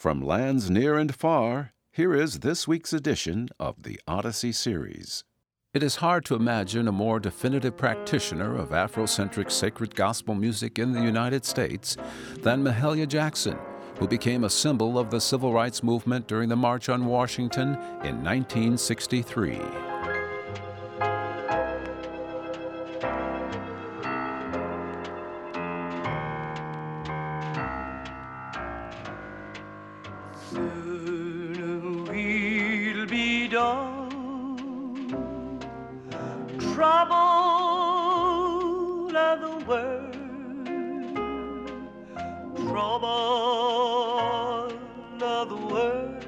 From lands near and far, here is this week's edition of the Odyssey series. It is hard to imagine a more definitive practitioner of Afrocentric sacred gospel music in the United States than Mahalia Jackson, who became a symbol of the civil rights movement during the March on Washington in 1963. Soon we'll be done, trouble of the world, trouble of the world,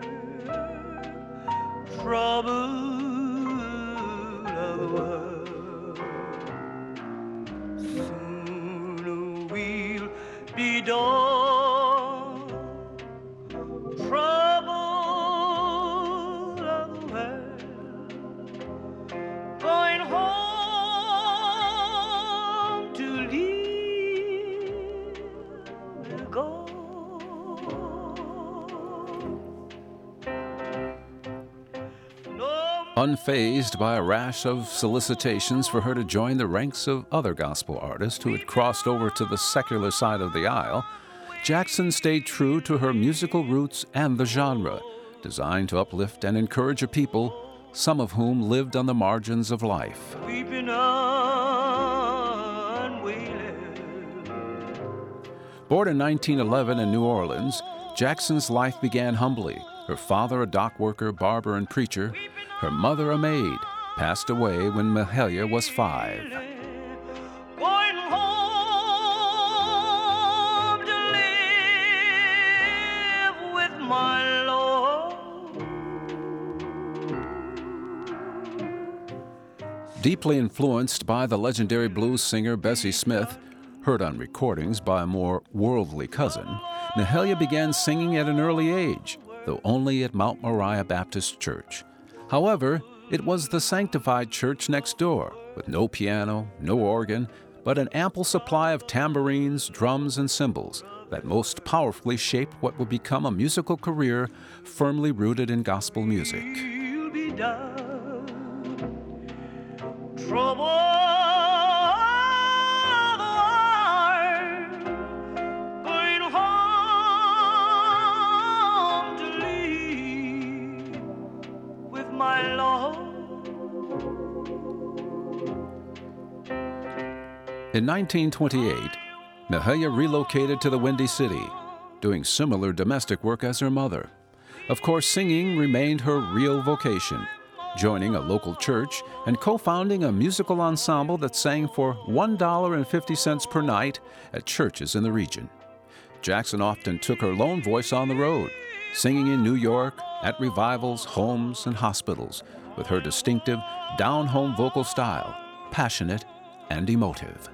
trouble of the world. Soon we'll be done. Unfazed by a rash of solicitations for her to join the ranks of other gospel artists who had crossed over to the secular side of the aisle, Jackson stayed true to her musical roots and the genre, designed to uplift and encourage a people, some of whom lived on the margins of life. Born in 1911 in New Orleans, Jackson's life began humbly. Her father, a dock worker, barber, and preacher, her mother, a maid, passed away when Mahalia was 5. Going home to live with my Lord. Deeply influenced by the legendary blues singer Bessie Smith, heard on recordings by a more worldly cousin, Mahalia began singing at an early age, though only at Mount Moriah Baptist Church. However, it was the sanctified church next door, with no piano, no organ, but an ample supply of tambourines, drums, and cymbals that most powerfully shaped what would become a musical career firmly rooted in gospel music. You'll be done. Trouble. In 1928, Mahalia relocated to the Windy City, doing similar domestic work as her mother. Of course, singing remained her real vocation, joining a local church and co-founding a musical ensemble that sang for $1.50 per night at churches in the region. Jackson often took her lone voice on the road, singing in New York, at revivals, homes, and hospitals, with her distinctive down-home vocal style, passionate and emotive.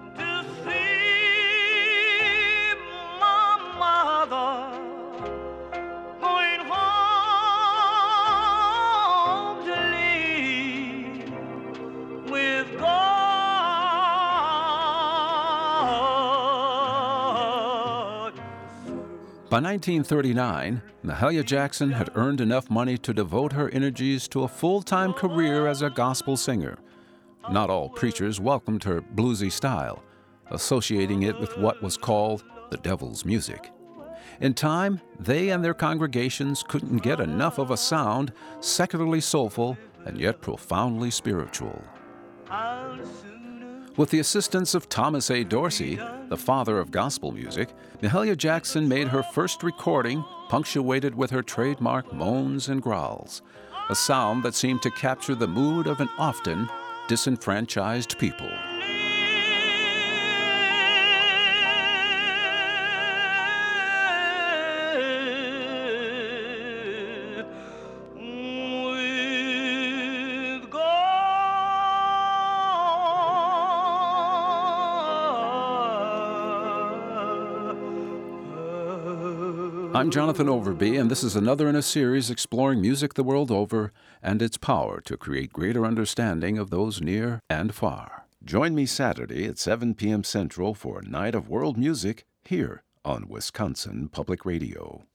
By 1939, Mahalia Jackson had earned enough money to devote her energies to a full-time career as a gospel singer. Not all preachers welcomed her bluesy style, associating it with what was called the devil's music. In time, they and their congregations couldn't get enough of a sound secularly soulful and yet profoundly spiritual. With the assistance of Thomas A. Dorsey, the father of gospel music, Mahalia Jackson made her first recording punctuated with her trademark moans and growls, a sound that seemed to capture the mood of an often disenfranchised people. I'm Jonathan Overby, and this is another in a series exploring music the world over and its power to create greater understanding of those near and far. Join me Saturday at 7 p.m. Central for a night of world music here on Wisconsin Public Radio.